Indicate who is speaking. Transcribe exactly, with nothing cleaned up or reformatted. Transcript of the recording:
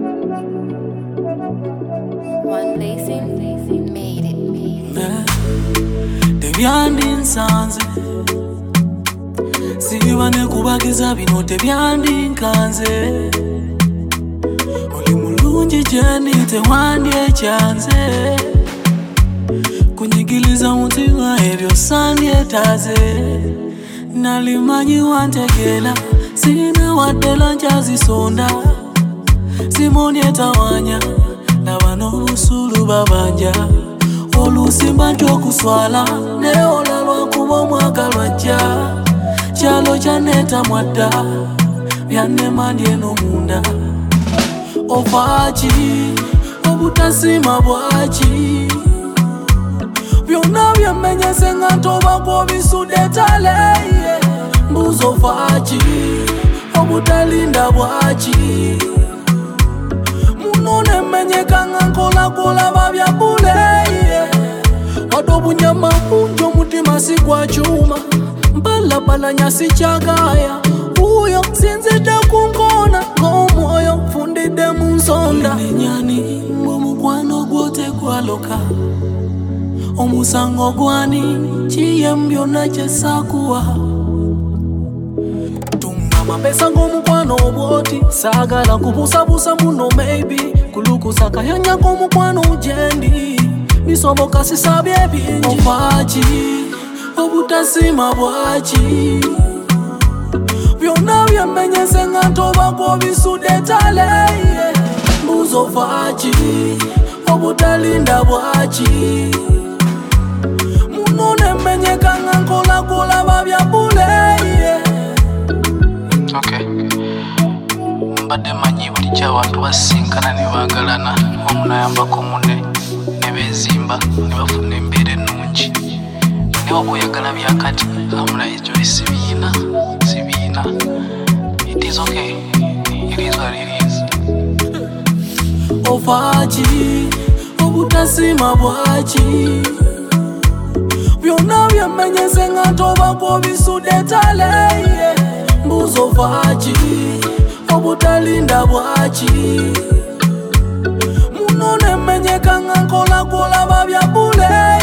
Speaker 1: One Lacing made it.
Speaker 2: Tebyandinsanze siba nekubagiza bino tebyandinkanze oli mulungi gyendi tewandyekyanze kunyigiliza mutima ebyo sandyetaze nalimanyi wantegera sina waddela nkyazisonda simondyetawanya laba n'obusulu babanja olusimba ntyokuswala neola lwakuba omwagalwa jja kyalo kyaneta mwadda byannemandye n'omunda ovaaki obutasima bwaki byonna byemmenyese nga ntobako obisudde taleye mbuuza ovaaki obutalinda bwaki muno nemmenyeka nga nkolakolaba bya buleye wadde obunyama bungi omutima si gwa kyuma mbalabala sikyagaya uyo sinzidde ku nkoona ng'omwoyo nfundidde mu nsonda nenyani ng'omukwano gwo tegwaloka omusango gwani kiyemu byonna kyesaakuwa tunga mapesa ng'omukwano obwoti saagala kubuusabuusa muno maybe kulukusa kayanya k'omukwano gyendi bisoboka sisabye bingi ovaaki obutasima bwaki byonna byemmenyese nga ntobako obisudde taleye mbuuza ovaaki obutalinda bwaki muno nemmenyeka nga nkolakolaba bya buleye.
Speaker 3: Okay. Mbadde manyi buli ky'abantu basinkana ne baagalana omu n'ayambako munne ne beezimba ne bafuna embeera ennungi naye oba oyagala byakati amuna ekyo sibiina sibiina it is okay it is what it is.
Speaker 2: Ovaaki obutasima bwaki byonna byemmenyese nga ntobako obisudde taleye mbuuza ovaaki obutalinda bwaki muno nemmenyeka nga nkolakolaba bya buleye.